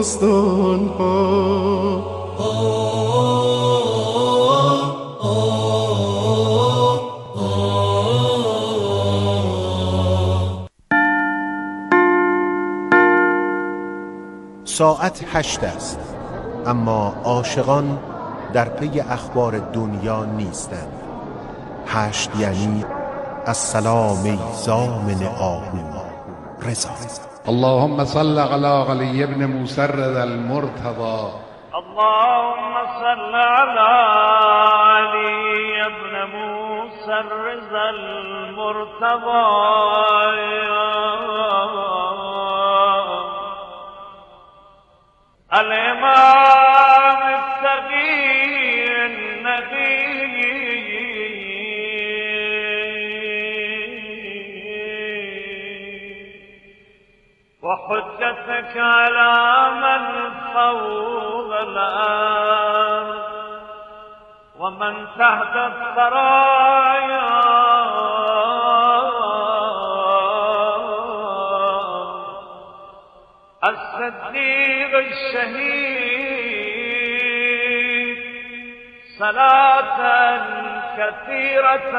داستان‌ها. ساعت 8 است، اما عاشقان در پی اخبار دنیا نیستند. 8 یعنی السلام ای ضامن آهو رضا. اللهم صل على علی ابن موسی رضا المرتضی. اللهم صل على علی ابن موسی رضا المرتضی. الإمام التقي النبي وحجتك على من فوق الأرض ومن تحت الثرايا الصديق الشهيد صلاة كثيرة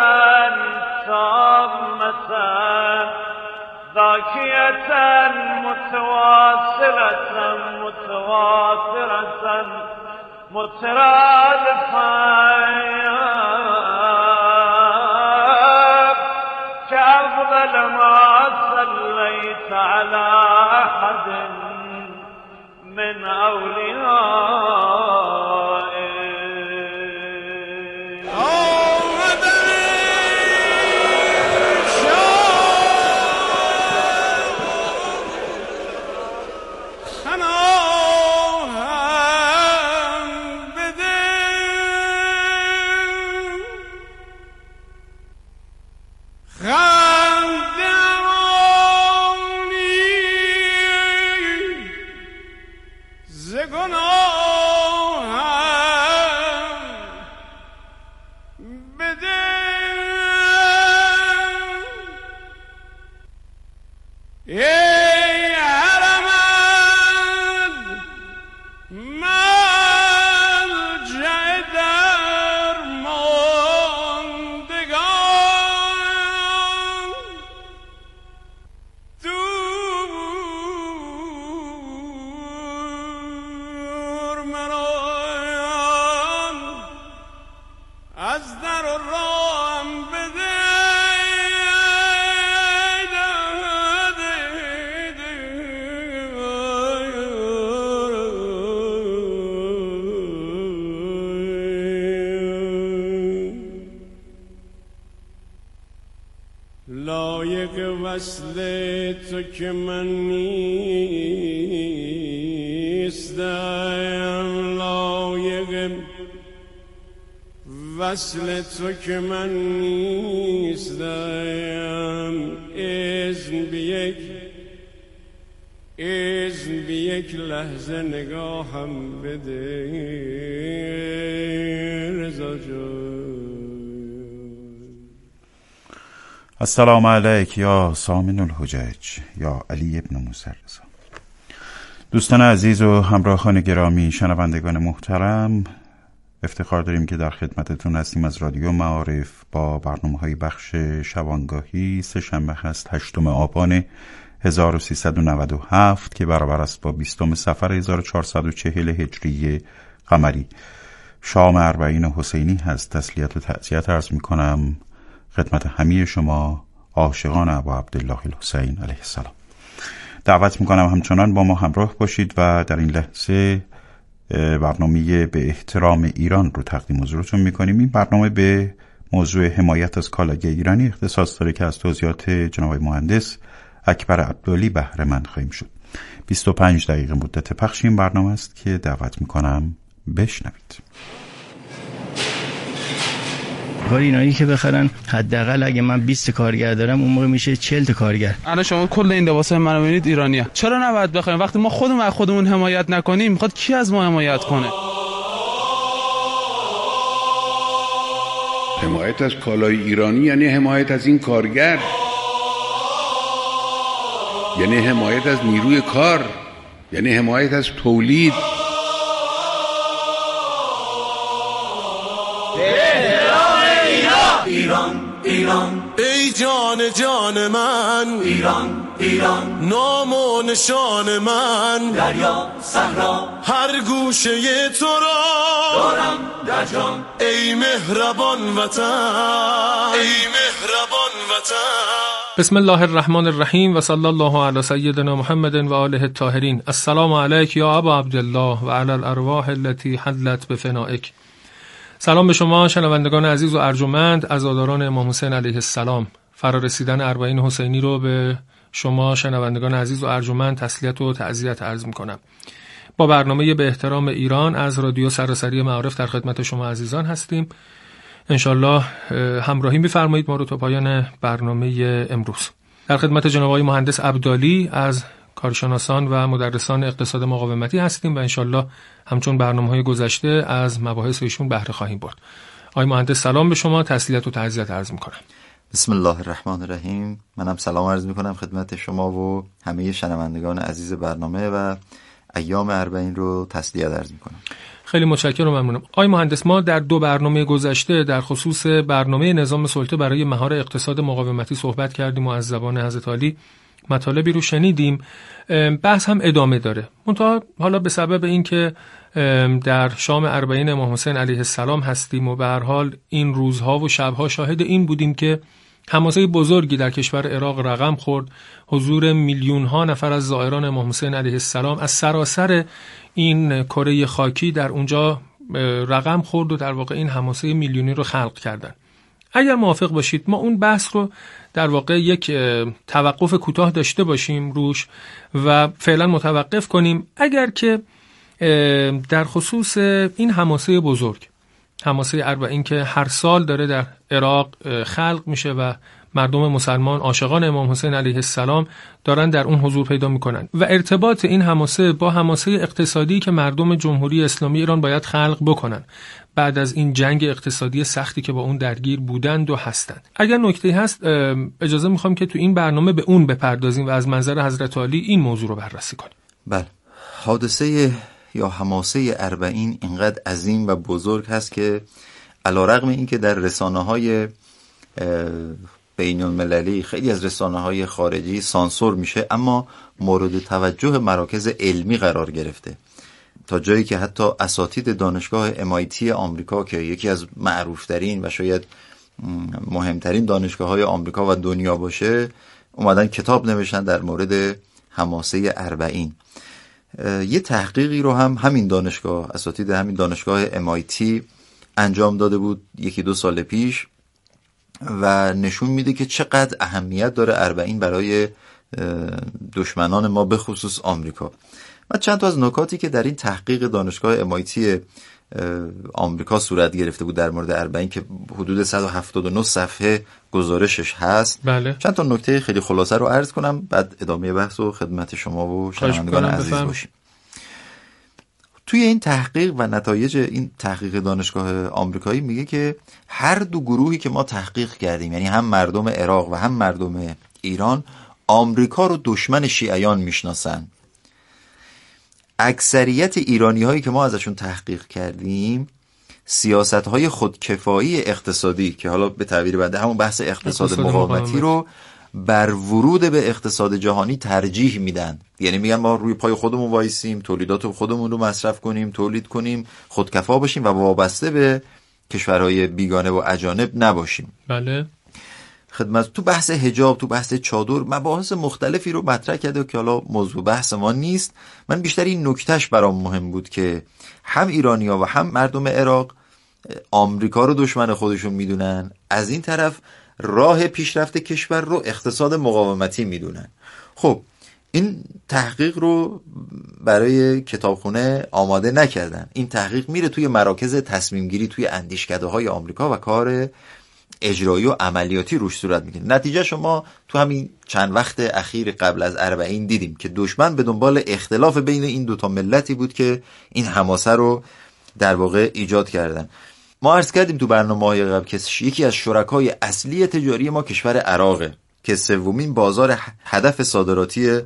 تامة ذاكية متواصلة متواترة مترادفة كأفضل ما صليت على أحد من وصل تو که من نیستم، لایق وصل تو که من نیستم، اذن به یک لحظه نگاهم بده رضا جان. السلام علیک یا سامن الحجج یا علی ابن موسی رضا. دوستان عزیز و همراهان گرامی، شنوندگان محترم، افتخار داریم که در خدمتتون هستیم از رادیو معارف با برنامه‌های بخش شبانگاهی. سه‌شنبه هست 8 آبان 1397 که برابر است با 20 صفر 1440 هجری قمری. شام اربعین حسینی هست. تسلیت و تعزیت عرض می‌کنم خدمت همه شما عاشقان ابا عبدالله الحسین علیه السلام. دعوت میکنم همچنان با ما همراه باشید و در این لحظه برنامه به احترام ایران رو تقدیم حضورتون میکنیم. این برنامه به موضوع حمایت از کالاگه ایرانی اختصاص داره که از توضیحات جناب مهندس اکبر عبدالی بهره مند خواهیم شد. 25 دقیقه مدت پخش این برنامه است که دعوت میکنم بشنوید. کار اینایی که بخرن حداقل اگه من 20 کارگر دارم اون موقع میشه 40 تا کارگر. الان شما کل این لباسای منو ببینید ایرانیه. چرا نباید بخریم؟ وقتی ما خودمون حمایت نکنیم میخواد کی از ما حمایت کنه؟ حمایت از کالای ایرانی یعنی حمایت از این کارگر، یعنی حمایت از نیروی کار، یعنی حمایت از تولید. ایران ایران ای جان جان من، ایران ایران نام و نشان من، دریا صحرا هر گوشه تو را دارم در جان، ای مهربان وطن، ای مهربان وطن. بسم الله الرحمن الرحیم و صلی الله علی سیدنا محمد و آله الطاهرین. السلام علیک یا ابا عبدالله و علی الارواح التي حلت بفنائک. سلام به شما شنوندگان عزیز و ارجمند، عزاداران امام حسین علیه السلام. فرارسیدن اربعین حسینی رو به شما شنوندگان عزیز و ارجمند تسلیت و تعزیت عرض می‌کنم. با برنامه به احترام ایران از رادیو سراسری معارف در خدمت شما عزیزان هستیم. انشالله همراهی بفرمایید ما رو تا پایان برنامه امروز. در خدمت جناب آقای مهندس عبدالی از کارشناسان و مدرسان اقتصاد مقاومتی هستیم و انشالله همچون برنامه‌های گذشته از مباحث ایشون بهره خواهیم برد. آقای مهندس سلام به شما، تسلیت و تعزیت عرض می‌کنم. بسم الله الرحمن الرحیم. منم سلام عرض می‌کنم خدمت شما و همه شنوندگان عزیز برنامه و ایام اربعین رو تسلیت عرض می‌کنم. خیلی متشکرم و ممنونم. آقای مهندس، ما در دو برنامه گذشته در خصوص برنامه نظام سلطه برای مهار اقتصاد مقاومتی صحبت کردیم و از زبان حضرت عالی مطالبی رو شنیدیم. بحث هم ادامه داره. منتها حالا به سبب اینکه در شام اربعین امام حسین علیه السلام هستیم و به هر حال این روزها و شبها شاهد این بودیم که حماسه بزرگی در کشور عراق رقم خورد. حضور میلیون ها نفر از زائران امام حسین علیه السلام از سراسر این کره خاکی در اونجا رقم خورد و در واقع این حماسه میلیونی رو خلق کردن. اگر موافق باشید ما اون بحث رو در واقع یک توقف کوتاه داشته باشیم روش و فعلا متوقف کنیم. اگر که در خصوص این حماسه بزرگ، حماسه اربعین که هر سال داره در عراق خلق میشه و مردم مسلمان عاشقان امام حسین علیه السلام دارن در اون حضور پیدا میکنن و ارتباط این حماسه با حماسه اقتصادی که مردم جمهوری اسلامی ایران باید خلق بکنن بعد از این جنگ اقتصادی سختی که با اون درگیر بودند و هستند. اگر نکته هست اجازه میخوام که تو این برنامه به اون بپردازیم و از منظر حضرت عالی این موضوع رو بررسی کنیم. بله، حادثه یا حماسه اربعین اینقدر عظیم و بزرگ هست که علیرغم اینکه در رسانه‌های بین المللی خیلی از رسانه‌های خارجی سانسور میشه، اما مورد توجه مراکز علمی قرار گرفته، تا جایی که حتی اساتید دانشگاه MIT آمریکا که یکی از معروفترین و شاید مهمترین دانشگاه‌های آمریکا و دنیا باشه اومدن کتاب نوشتن در مورد حماسه اربعین. یه تحقیقی رو هم همین دانشگاه، اساتید همین دانشگاه MIT انجام داده بود 1-2 سال پیش و نشون میده که چقدر اهمیت داره اربعین برای دشمنان ما به خصوص آمریکا. و چند تا از نکاتی که در این تحقیق دانشگاه MIT آمریکا صورت گرفته بود در مورد اربعین که حدود 179 صفحه گزارشش هست، بله. چند تا نکته خیلی خلاصه رو عرض کنم، بعد ادامه بحث رو خدمت شما و شنوندگان عزیز باشیم. توی این تحقیق و نتایج این تحقیق دانشگاه آمریکایی میگه که هر دو گروهی که ما تحقیق کردیم، یعنی هم مردم عراق و هم مردم ایران، آمریکا رو دشمن شیعیان میشناسن. اکثریت ایرانی هایی که ما ازشون تحقیق کردیم سیاست های خودکفایی اقتصادی که حالا به تعبیر بنده همون بحث اقتصاد مقاومتی رو بر ورود به اقتصاد جهانی ترجیح میدن. یعنی میگن ما روی پای خودمون وایسیم، تولیدات خودمون رو مصرف کنیم، تولید کنیم، خودکفا باشیم و وابسته به کشورهای بیگانه و اجانب نباشیم. بله. خدمت تو بحث حجاب، تو بحث چادر، مباحث مختلفی رو مطرح کرده که حالا موضوع بحث ما نیست. من بیشتر این نکتهش برام مهم بود که هم ایرانی‌ها و هم مردم عراق آمریکا رو دشمن خودشون میدونن، از این طرف راه پیشرفت کشور رو اقتصاد مقاومتی میدونن. خب این تحقیق رو برای کتابخونه آماده نکردن. این تحقیق میره توی مراکز تصمیم گیری، توی اندیشکده‌های آمریکا و کار اجرایی و عملیاتی روش صورت میگیره. نتیجه شما تو همین چند وقت اخیر قبل از اربعین دیدیم که دشمن به دنبال اختلاف بین این دوتا ملتی بود که این حماسه رو در واقع ایجاد کردن. ما عرض کردیم تو برنامه‌های قبل که یکی از شرکای اصلی تجاری ما کشور عراقه که سومین بازار هدف صادراتی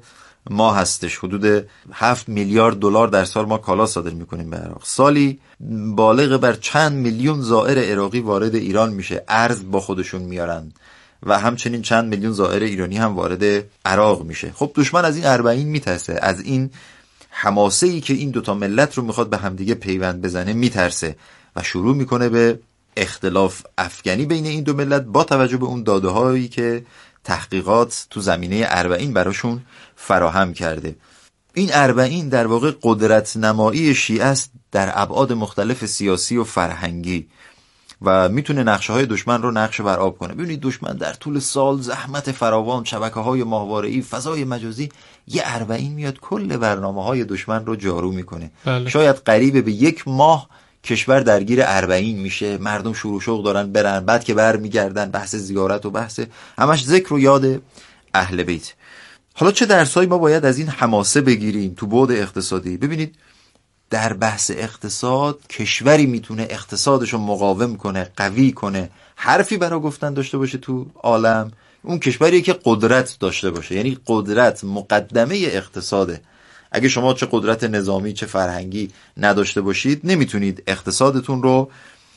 ما هستش. حدود 7 میلیارد دلار در سال ما کالا صادر میکنیم به عراق. سالی بالغ بر چند میلیون زائر عراقی وارد ایران میشه، ارز با خودشون میارن و همچنین چند میلیون زائر ایرانی هم وارد عراق میشه. خب دشمن از این اربعین میترسه، از این حماسه ای که این دوتا ملت رو میخواد به همدیگه پیوند بزنه میترسه و شروع میکنه به اختلاف افکنی بین این دو ملت با توجه به اون داده هایی که تحقیقات تو زمینه اربعین براشون فراهم کرده. این اربعین در واقع قدرت نمایی شیعه است در ابعاد مختلف سیاسی و فرهنگی و میتونه نقشه های دشمن رو نقشه بر آب کنه. ببینید دشمن در طول سال زحمت فراوان، شبکه‌های ماهواره‌ای، فضای مجازی، یه اربعین میاد کل برنامه‌های دشمن رو جارو میکنه. بله. شاید قریب به 1 ماه کشور درگیر اربعین میشه، مردم شروع شوق دارن برن، بعد که برمیگردن بحث زیارت و بحث همش ذکر و یاد اهل بیت. حالا چه درسایی ما باید از این حماسه بگیریم تو بعد اقتصادی؟ ببینید در بحث اقتصاد کشوری میتونه اقتصادش رو مقاوم کنه، قوی کنه، حرفی برای گفتن داشته باشه تو عالم، اون کشوریه که قدرت داشته باشه. یعنی قدرت مقدمه اقتصاده. اگه شما چه قدرت نظامی چه فرهنگی نداشته باشید نمیتونید اقتصادتون رو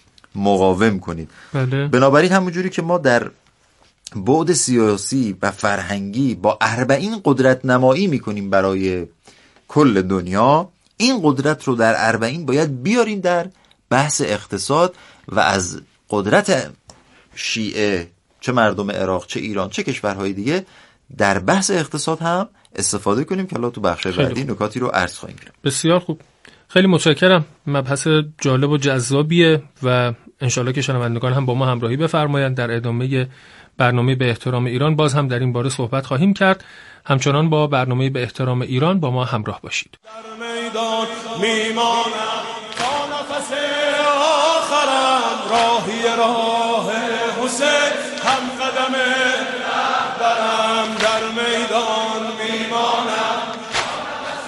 مقاوم کنید. بله. بنابراین همونجوری که ما در بعد سیاسی و فرهنگی با اربعین قدرت نمایی میکنیم برای کل دنیا، این قدرت رو در اربعین باید بیاریم در بحث اقتصاد و از قدرت شیعه چه مردم عراق چه ایران چه کشورهای دیگه در بحث اقتصاد هم استفاده کنیم که الان تو بخش بعدی نکاتی رو عرض خواهیم کرد. بسیار خوب، خیلی متشکرم. مبحث جالب و جذابیه و انشالله که شنوندگان هم با ما همراهی بفرمایند. در ادامه برنامه به احترام ایران باز هم در این باره صحبت خواهیم کرد. همچنان با برنامه به احترام ایران با ما همراه باشید. در میدان میمانم تا نفس آخرم، راهی راه حسین هم قدم رهبرم. در میدان میمانم تا نفس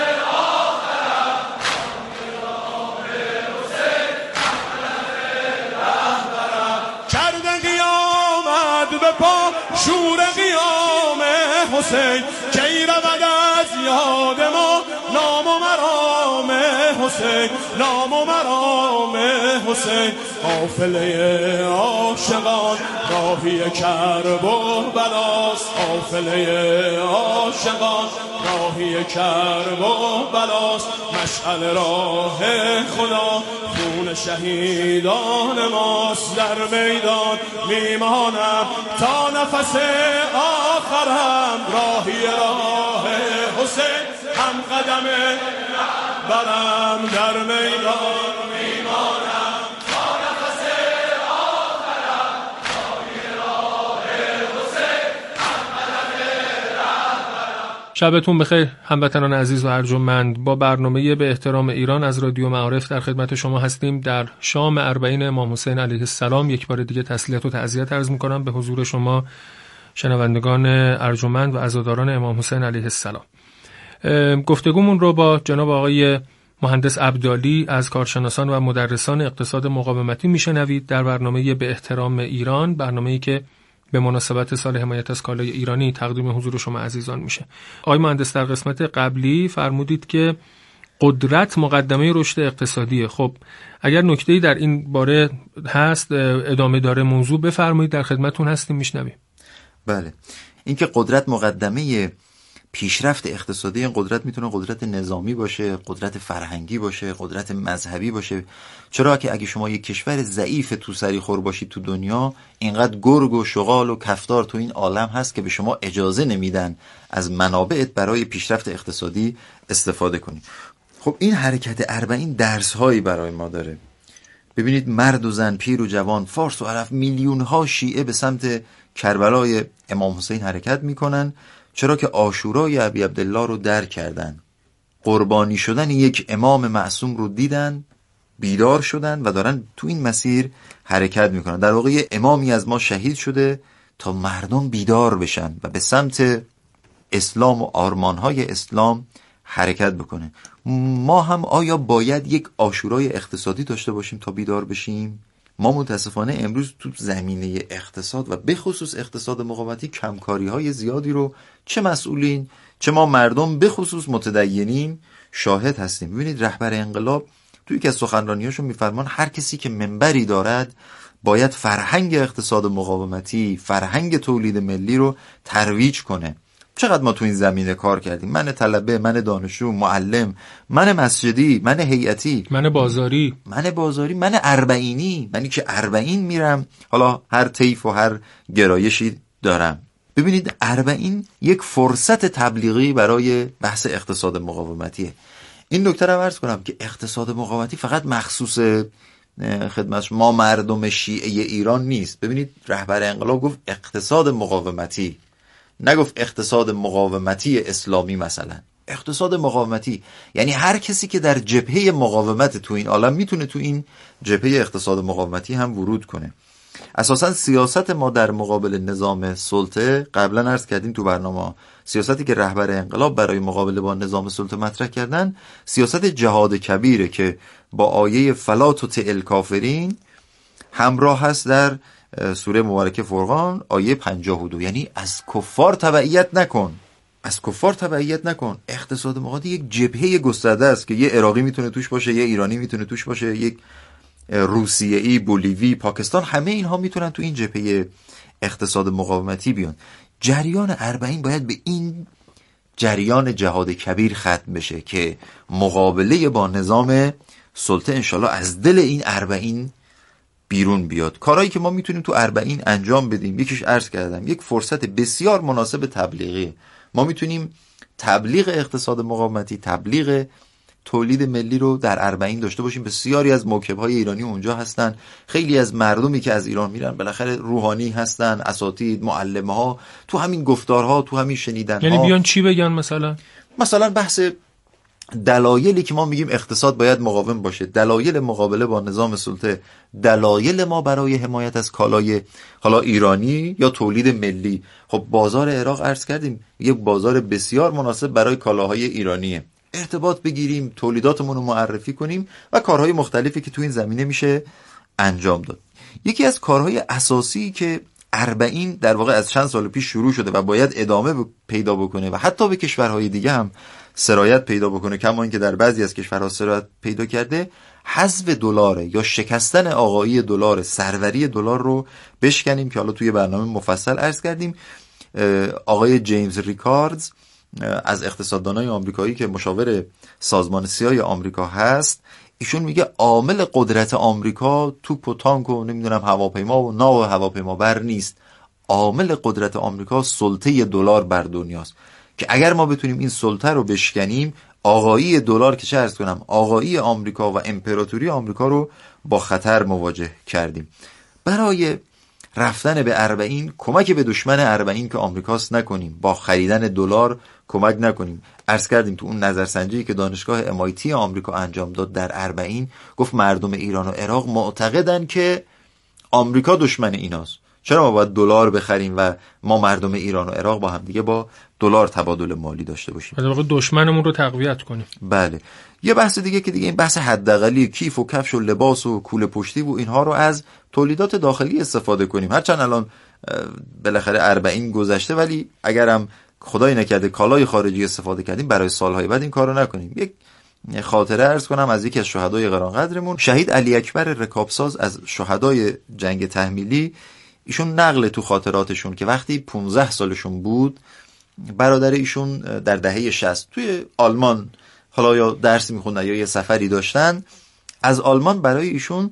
آخرم، راهی راه حسین هم قدم رهبرم. کرده قیامت به پا شور قیام حسین، کی رود از یاد ما نام و مرام حسین، نام و مرام حسین. قافله عاشقان راهی کرب و بلاست، قافله عاشقان راهی کرب و بلاست. مشعل راه خدا خون شهیدان ماست. در میدان میمانم تا نفس آخرم، راهی راه حسین هم قدم برم. در میدان میمانم تا نفس آخرم، راهی راه حسین هم قدم برم. شبتون بخیر هموطنان عزیز و ارجمند. با برنامه به احترام ایران از رادیو معارف در خدمت شما هستیم. در شام اربعین امام حسین علیه السلام یک بار دیگه تسلیت و تعزیت عرض می‌کنم به حضور شما شنوندگان ارجمند و عزاداران امام حسین علیه السلام. گفتگومون رو با جناب آقای مهندس عبدالی از کارشناسان و مدرسان اقتصاد مقاومتی میشنوید در برنامه به احترام ایران، برنامه‌ای که به مناسبت سال حمایت از کالای ایرانی تقدیم حضور شما عزیزان میشه. آقای مهندس در قسمت قبلی فرمودید که قدرت مقدمه رشد اقتصادیه. خب اگر نکته‌ای در این باره هست ادامه داره موضوع بفرمایید، در خدمتتون هستیم میشنویم. بله، اینکه قدرت مقدمه پیشرفت اقتصادی، این قدرت میتونه قدرت نظامی باشه، قدرت فرهنگی باشه، قدرت مذهبی باشه. چرا که اگه شما یک کشور ضعیف تو سری خور باشید تو دنیا، اینقدر گرگ و شغال و کفتار تو این عالم هست که به شما اجازه نمیدن از منابعت برای پیشرفت اقتصادی استفاده کنید. خب این حرکت اربعین درس هایی برای ما داره. ببینید مرد و زن، پیر و جوان، فارس و عرب، میلیون ها شیعه به سمت کربلای امام حسین حرکت میکنن. چرا که عاشورای ابی عبدالله رو درک کردن، قربانی شدن یک امام معصوم رو دیدن، بیدار شدن و دارن تو این مسیر حرکت میکنن. در واقع امامی از ما شهید شده تا مردم بیدار بشن و به سمت اسلام و آرمانهای اسلام حرکت بکنه. ما هم آیا باید یک عاشورای اقتصادی داشته باشیم تا بیدار بشیم؟ ما متاسفانه امروز تو زمینه اقتصاد و به خصوص اقتصاد مقاومتی کمکاری‌های زیادی رو چه مسئولین چه ما مردم به خصوص متدینین شاهد هستیم. ببینید رهبر انقلاب توی یکی از سخنرانی‌هاشون می‌فرمان هر کسی که منبری دارد باید فرهنگ اقتصاد مقاومتی، فرهنگ تولید ملی رو ترویج کنه. چقدر ما تو این زمینه کار کردیم، من طلبه، من دانشجو، معلم، من مسجدی، من هیئتی، من بازاری، من اربعینی، منی که اربعین میرم، حالا هر طیف و هر گرایشی دارم. ببینید اربعین یک فرصت تبلیغی برای بحث اقتصاد مقاومتیه. این نکته رو عرض کنم که اقتصاد مقاومتی فقط مخصوص خدمت ما مردم شیعه ایران نیست. ببینید رهبر انقلاب گفت اقتصاد مقاومتی، نگفت اقتصاد مقاومتی اسلامی. مثلا اقتصاد مقاومتی یعنی هر کسی که در جبهه مقاومت تو این عالم میتونه تو این جبهه اقتصاد مقاومتی هم ورود کنه. اساسا سیاست ما در مقابل نظام سلطه، قبلا عرض کردیم تو برنامه، سیاستی که رهبر انقلاب برای مقابله با نظام سلطه مطرح کردن سیاست جهاد کبیره که با آیه فلا تطع الکافرین همراه هست در سوره مبارکه فرقان آیه 52، یعنی از کفار تبعیت نکن، از کفار تبعیت نکن. اقتصاد مقاومتی یک جبهه گسترده است که یه عراقی میتونه توش باشه، یه ایرانی میتونه توش باشه، یک روسیه‌ای، بولیوی، پاکستان، همه اینها میتونن تو این جبهه اقتصاد مقاومتی بیان. جریان اربعین باید به این جریان جهاد کبیر ختم بشه که مقابله با نظام سلطه انشالله از دل این اربعین بیرون بیاد. کارهایی که ما میتونیم تو اربعین انجام بدیم، یکیش عرض کردم یک فرصت بسیار مناسب تبلیغی. ما میتونیم تبلیغ اقتصاد مقاومتی، تبلیغ تولید ملی رو در اربعین داشته باشیم. بسیاری از موکب‌های ایرانی اونجا هستن، خیلی از مردمی که از ایران میرن بالاخره روحانی هستن، اساتید، معلم‌ها، تو همین گفتارها، تو همین شنیدن‌ها. یعنی بیان چی بگن؟ مثلا بحث دلایلی که ما میگیم اقتصاد باید مقاوم باشه، دلایل مقابله با نظام سلطه، دلایل ما برای حمایت از کالای حالا ایرانی یا تولید ملی. خب بازار عراق عرض کردیم یک بازار بسیار مناسب برای کالاهای ایرانیه. ارتباط بگیریم، تولیداتمون رو معرفی کنیم و کارهای مختلفی که تو این زمینه میشه انجام داد. یکی از کارهای اساسی که اربعین در واقع از چند سال پیش شروع شده و باید ادامه پیدا بکنه و حتی به کشورهای دیگه هم سرایت پیدا بکنه، کما اینکه در بعضی از کشورها سرایت پیدا کرده، حذف دلار یا شکستن آقایی دلار، سروری دلار رو بشکنیم که حالا توی برنامه مفصل عرض کردیم. آقای جیمز ریکاردز از اقتصاددانای آمریکایی که مشاور سازمان سیای آمریکا هست، ایشون میگه عامل قدرت آمریکا توپ و تانک و نمیدونم هواپیما و ناو هواپیما بر نیست. عامل قدرت آمریکا سلطه دلار بر دنیاست که اگر ما بتونیم این سلطه رو بشکنیم، آقایی دلار که چه عرض کنم، آقایی آمریکا و امپراتوری آمریکا رو با خطر مواجه کردیم. برای رفتن به اربعین کمک به دشمن اربعین که آمریکاست نکنیم، با خریدن دلار کمک نکنیم. عرض کردیم تو اون نظرسنجی که دانشگاه MIT آمریکا انجام داد در اربعین، گفت مردم ایران و عراق معتقدن که آمریکا دشمن ایناست. چرا ما باید دلار بخریم و ما مردم ایران و عراق با هم دیگه با دلار تبادل مالی داشته باشیم؟ در واقع دشمنمون رو تقویت کنیم. بله. یه بحث دیگه که دیگه این بحث حداقلی کیف و کفش و لباس و کوله پشتی و اینها رو از تولیدات داخلی استفاده کنیم. هرچند الان بالاخره اربعین گذشته، ولی اگرم خدای نکرده کالای خارجی استفاده کردیم، برای سالهای بعد این کارو نکنیم. یک خاطره عرض کنم از یکی از شهدای گرانقدرمون، شهید علی اکبر رکابساز از شهدای جنگ تحمیلی. ایشون نقل تو خاطراتشون که وقتی 15 سالشون بود، برادر ایشون در دهه 60 توی آلمان حالا یا درس میخوندن یا یه سفری داشتن، از آلمان برای ایشون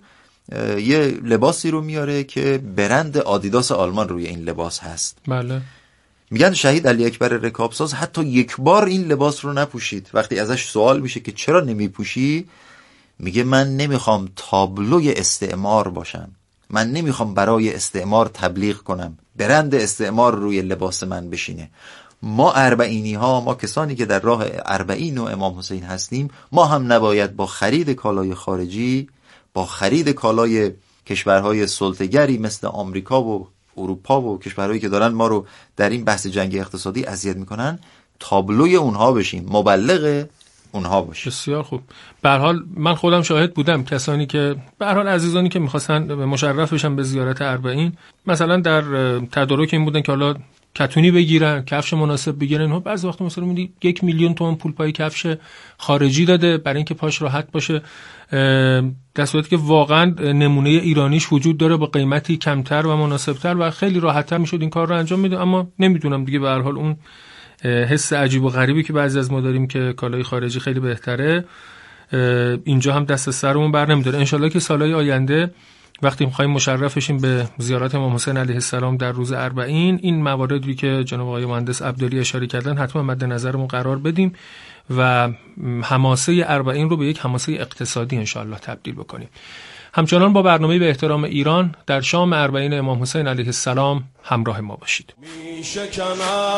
یه لباسی رو میاره که برند آدیداس آلمان روی این لباس هست. بله. میگن شهید علی اکبر رکابساز حتی یک بار این لباس رو نپوشید. وقتی ازش سوال میشه که چرا نمیپوشی، میگه من نمیخوام تابلوی استعمار باشم، من نمیخوام برای استعمار تبلیغ کنم، برند استعمار روی لباس من بشینه. ما اربعینی ها، ما کسانی که در راه اربعین و امام حسین هستیم، ما هم نباید با خرید کالای خارجی، با خرید کالای کشورهای سلطه‌گری مثل آمریکا و اروپا و کشورهایی که دارن ما رو در این بحث جنگ اقتصادی اذیت میکنن، تابلوی اونها بشیم، مبلغ اونها باشه. بسیار خوب. به هر حال من خودم شاهد بودم کسانی که به هر حال عزیزانی که می‌خواستن مشرف بشن به زیارت اربعین، مثلا در تدارک این بودن که حالا کتونی بگیرن، کفش مناسب بگیرن. اینها بعضی وقت مثلا می‌بینی 1 میلیون تومان پول پای کفش خارجی داده برای اینکه پاش راحت باشه، در صورتی که واقعا نمونه ایرانیش وجود داره با قیمتی کمتر و مناسبتر و خیلی راحت‌تر میشد این کار رو انجام میده. اما نمیدونم دیگه، به هر حال اون حس عجیب و غریبی که بعضی از ما داریم که کالای خارجی خیلی بهتره، اینجا هم دست سرمون بر نمیداره. انشالله که سالهای آینده وقتی می‌خوایم مشرف بشیم به زیارت امام حسین علیه السلام در روز اربعین، این مواردی که جناب آقای مهندس عبدالی اشاره کردن حتما مد نظرمون قرار بدیم و حماسه اربعین رو به یک حماسه اقتصادی انشالله تبدیل بکنیم. همچنان با برنامه به احترام ایران در شام اربعین امام حسین علیه السلام همراه ما باشید. میشکند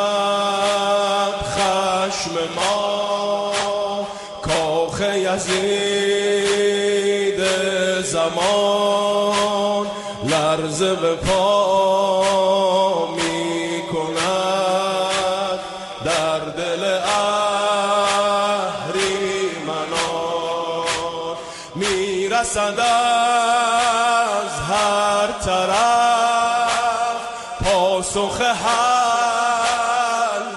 خشم ما کاخ یزید زمان، لرزه به پا میکند در دل اهریمنان، میرسد از هر طرف پاسخ حل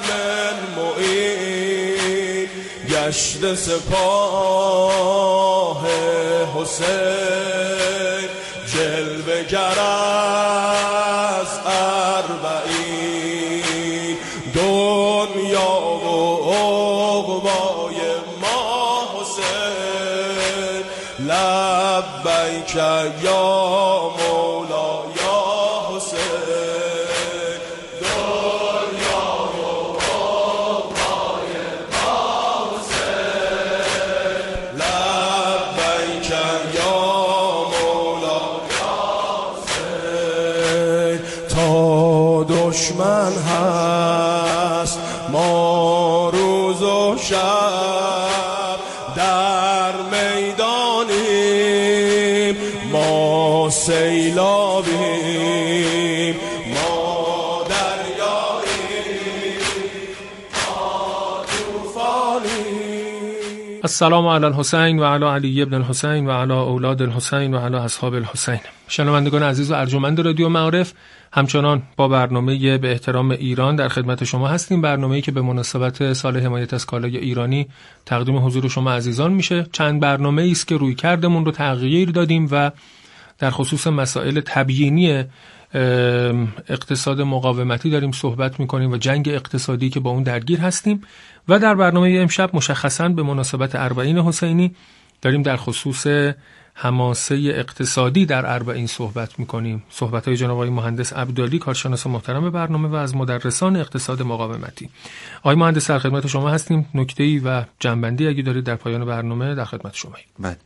معین، گشت سپاه حسین جلوه گر از اربعین، دنیا و عقبای ما حسین، لبیک یا مولا یا حسین، دنیا و عقبای ما حسین، لبیک یا مولا یا حسین. تا دشمن هست ما روز و شب در میدانیم، ما سیلابیم، ما دریاییم، ما طوفانیم. السلام علی الحسین و علی علی ابن الحسین و علی اولاد الحسین و علی اصحاب الحسین. شنوندگان عزیز و ارجمند رادیو معارف، همچنان با برنامه به احترام ایران در خدمت شما هستیم. برنامه‌ای که به مناسبت سال حمایت از کالای ایرانی تقدیم حضور شما عزیزان میشه. چند برنامه‌ای است که روی کردمون رو تغییر دادیم و در خصوص مسائل تبیینی اقتصاد مقاومتی داریم صحبت میکنیم و جنگ اقتصادی که با اون درگیر هستیم. و در برنامه امشب مشخصاً به مناسبت اربعین حسینی داریم در خصوص حماسه اقتصادی در اربعین صحبت میکنیم. صحبت‌های جناب آقای مهندس عبدالی، کارشناس محترم برنامه و از مدرسان اقتصاد مقاومتی. آقای مهندس در خدمت شما هستیم. نکته‌ای و جنبندی اگه دارید در پایان برنامه در خدمت شماییم. بله.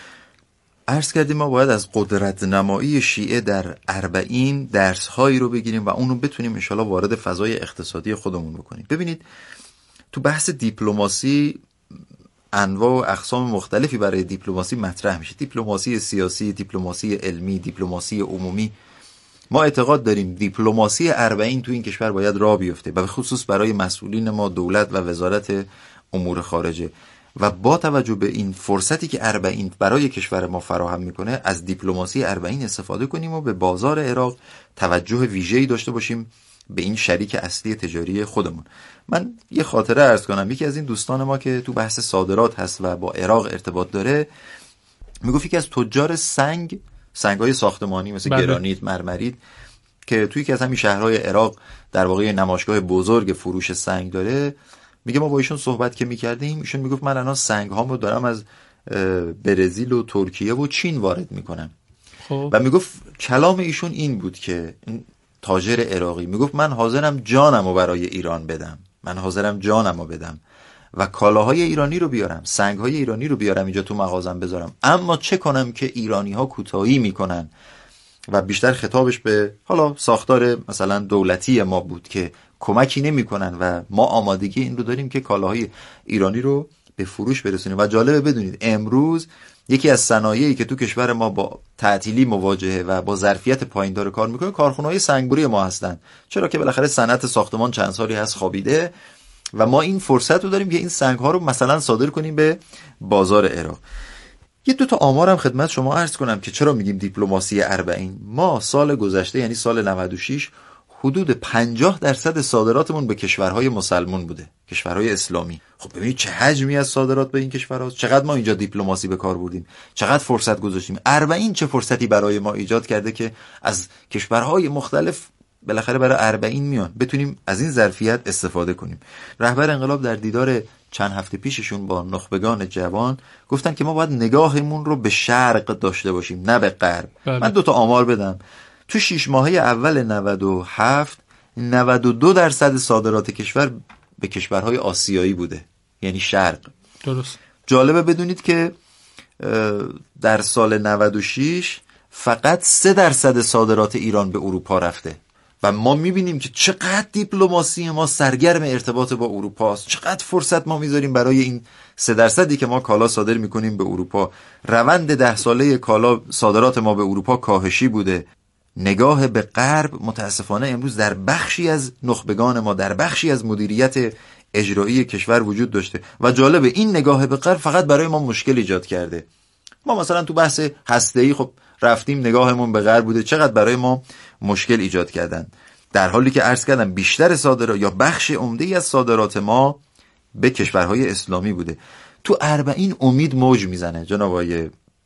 عرض کردیم ما باید از قدرت نمایی شیعه در اربعین درس هایی رو بگیریم و اونو بتونیم انشالله وارد فضای اقتصادی خودمون بکنیم. ببینید تو بحث دیپلماسی انواع و اقسام مختلفی برای دیپلماسی مطرح میشه. دیپلماسی سیاسی، دیپلماسی علمی، دیپلماسی عمومی. ما اعتقاد داریم دیپلماسی اربعین تو این کشور باید راه بیفته و به خصوص برای مسئولین ما، دولت و وزارت امور خارجه، و با توجه به این فرصتی که اربعین برای کشور ما فراهم میکنه از دیپلماسی اربعین استفاده کنیم و به بازار عراق توجه ویژه‌ای داشته باشیم، به این شریک اصلی تجاری خودمون. من یه خاطره عرض کنم. یکی از این دوستان ما که تو بحث صادرات هست و با عراق ارتباط داره میگفت که از تجار سنگ‌های ساختمانی مثل گرانیت، مرمریت که توی یکی از همین شهرهای عراق در واقع نمایشگاه بزرگ فروش سنگ داره، میگه ما با ایشون صحبت که میکردیم، ایشون میگفت من الان سنگ هامو دارم از برزیل و ترکیه و چین وارد میکنم. و میگفت کلام ایشون این بود که این تاجر عراقی میگفت من حاضرم جانمو برای ایران بدم، من حاضرم جانمو بدم و کالاهای ایرانی رو بیارم، سنگهای ایرانی رو بیارم اینجا تو مغازم بذارم، اما چه کنم که ایرانی ها کوتاهی میکنن. و بیشتر خطابش به حالا ساختار مثلا دولتی ما بود که کمکی نمیکنن و ما آمادگی این رو داریم که کالاهای ایرانی رو به فروش برسونیم. و جالبه بدونید امروز یکی از صنایعی که تو کشور ما با تعطیلی مواجهه و با ظرفیت پایین داره کار میکنه کارخونه‌های سنگبری ما هستن. چرا که بالاخره صنعت ساختمان چند سالی هست خوابیده و ما این فرصت رو داریم که این سنگ‌ها رو مثلا صادر کنیم به بازار عراق. یه دو تا آمارم خدمت شما عرض کنم که چرا میگیم دیپلماسی اربعین. ما سال گذشته یعنی سال 96 حدود 50% صادراتمون به کشورهای مسلمان بوده، کشورهای اسلامی. خب ببینید چه حجمی از صادرات به این کشورها، چقدر ما اینجا دیپلماسی به کار بردیم، چقدر فرصت گذاشتیم. اربعین چه فرصتی برای ما ایجاد کرده که از کشورهای مختلف بالاخره برای اربعین میان، بتونیم از این ظرفیت استفاده کنیم. رهبر انقلاب در دیدار چند هفته پیششون با نخبگان جوان گفتن که ما باید نگاهمون رو به شرق داشته باشیم نه به غرب. من 2 تا آمار بدم. تو 6 ماهه اول 97 92% صادرات کشور به کشورهای آسیایی بوده، یعنی شرق. درست. جالبه بدونید که در سال 96 فقط 3% صادرات ایران به اروپا رفته و ما میبینیم که چقدر دیپلماسی ما سرگرم ارتباط با اروپا است، چقدر فرصت ما میذاریم برای این 3% که ما کالا صادر میکنیم به اروپا. روند 10 ساله کالا صادرات ما به اروپا کاهشی بوده. نگاه به غرب متاسفانه امروز در بخشی از نخبگان ما، در بخشی از مدیریت اجرایی کشور وجود داشته و جالبه این نگاه به غرب فقط برای ما مشکل ایجاد کرده. ما مثلا تو بحث هسته‌ای خب رفتیم نگاهمون به غرب بوده، چقدر برای ما مشکل ایجاد کردن، در حالی که عرض کردم بیشتر صادرات یا بخش عمده‌ای از صادرات ما به کشورهای اسلامی بوده. تو اربعین امید موج میزنه جناب آقای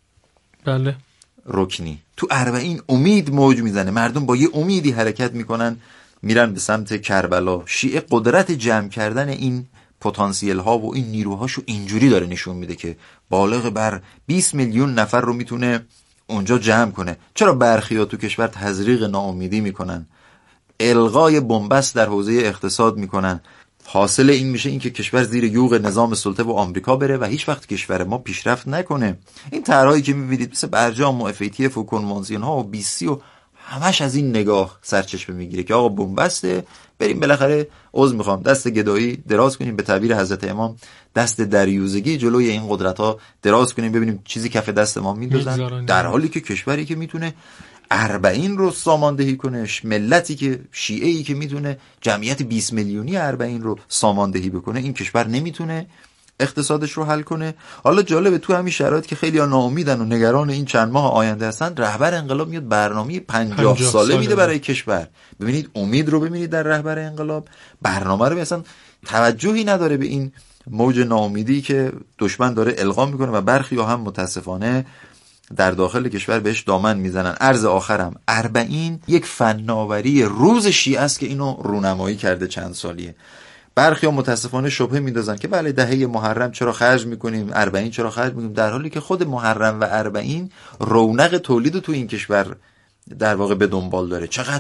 بله رکنی، تو اربعین امید موج میزنه، مردم با یه امیدی حرکت میکنن، میرن به سمت کربلا. شیعه قدرت جمع کردن این پتانسیل ها و این نیروهاشو اینجوری داره نشون میده که بالغ بر 20 میلیون نفر رو میتونه اونجا جمع کنه. چرا برخی ها تو کشور تزریق ناامیدی میکنن، الغای بنبست در حوزه اقتصاد میکنن، حاصل این میشه این که کشور زیر یوغ نظام سلطه و آمریکا بره و هیچ وقت کشور ما پیشرفت نکنه. این طرحایی که میبینید مثل برجام و FATF و کنوانسیون ها و BC و همش از این نگاه سرچشمه میگیره که آقا بنبسته، بریم بالاخره عذر میخوام دست گدایی دراز کنیم، به تعبیر حضرت امام دست دریوزگی جلوی این قدرت ها دراز کنیم، ببینیم چیزی کف دست ما میندازن، در حالی که کشوری که میتونه اربعین رو ساماندهی کنه، ملتی که شیعه‌ای که میتونه جمعیت 20 میلیونی اربعین رو ساماندهی بکنه، این کشور نمیتونه اقتصادش رو حل کنه. حالا جالبه تو همین شرایط که خیلی ها ناامیدن و نگران این چند ماه آینده هستن، رهبر انقلاب میاد برنامه 50 ساله میده برای کشور. ببینید امید رو ببینید در رهبر انقلاب، برنامه رو مثلا توجهی نداره به این موج ناامیدی که دشمن داره القا میکنه و برخی ها هم متاسفانه در داخل کشور بهش دامن میزنن. عرض آخرم، اربعین یک فناوری روز شیعه است که اینو رونمایی کرده چند سالیه. برخی ها متاسفانه شبهه میندازن که بله دهه محرم چرا خرج میکنیم، اربعین چرا خرج میکنیم، در حالی که خود محرم و اربعین رونق تولید تو این کشور در واقع به دنبال داره. چقدر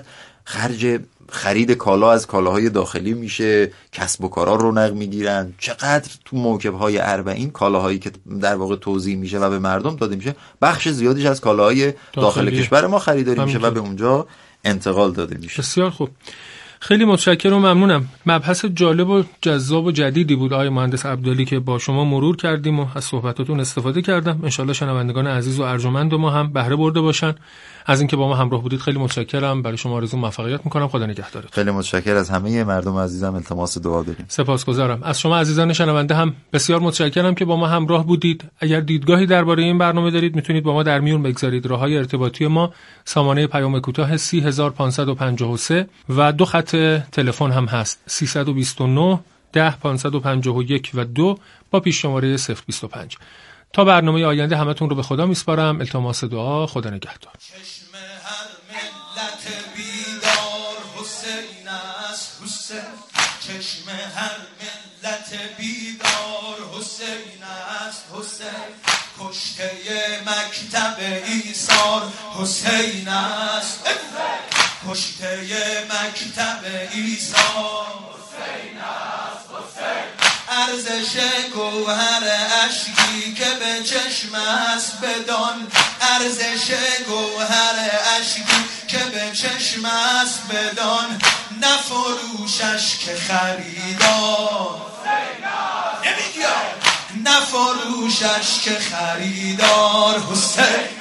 خرید کالا از کالاهای داخلی میشه، کسب و کارا رونق میگیرن، چقدر تو موکب‌های اربعین کالاهایی که در واقع توزیع میشه و به مردم داده میشه، بخش زیادیش از کالاهای داخل کشور ما خریداری میشه و به اونجا انتقال داده میشه. بسیار خوب، خیلی متشکرم و ممنونم. مبحث جالب و جذاب و جدیدی بود آقای مهندس عبدعلی که با شما مرور کردیم و از صحبتاتون استفاده کردم. انشالله شنوندگان عزیز و ارجمند ما هم بهره برده باشن از اینکه با ما همراه بودید. خیلی متشکرم، برای شما آرزو موفقیت میکنم. خدا نگهدارتون. خیلی متشکرم از همه مردم عزیزم، التماس دعا داریم. سپاسگزارم از شما عزیزان شنونده هم بسیار متشکرم که با ما همراه بودید. اگر دیدگاهی درباره این برنامه دارید میتونید با ما در میون بگذارید. راههای ارتباطی ما سامانه پیام کوتاه 30553 و 2 خط تلفن هم هست 329 10 551 و 2 با پیش شماره 025. تا برنامه آینده همتون رو به خدا میسپارم. التماس دعا. خدا نگهدار. چشم هر ملت بیدار حسین است، حسین. چشم هر ملت بیدار حسین است، حسین. کشته مکتب ایثار حسین است، کشته مکتب ایثار حسین است، حسین. ارزش گوهر اشکی که به چشم است بدان، ارزش گوهر اشکی که به چشم است بدان، نفروشش که خریدار نمیگم، نفروشش که خریدار حسین.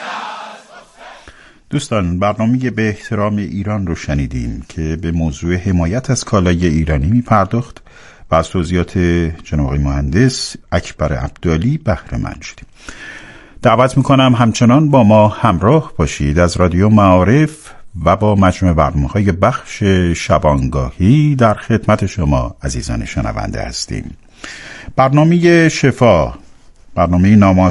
دوستان، برنامه به احترام ایران رو شنیدیم که به موضوع حمایت از کالای ایرانی می پرداخت و از توضیحات جناب آقای مهندس اکبر عبدعالی بهره مند شدیم. دعوت میکنم همچنان با ما همراه باشید. از رادیو معارف و با مجموع برنامه‌های بخش شبانگاهی در خدمت شما عزیزان شنونده هستیم. برنامه شفا، برنامه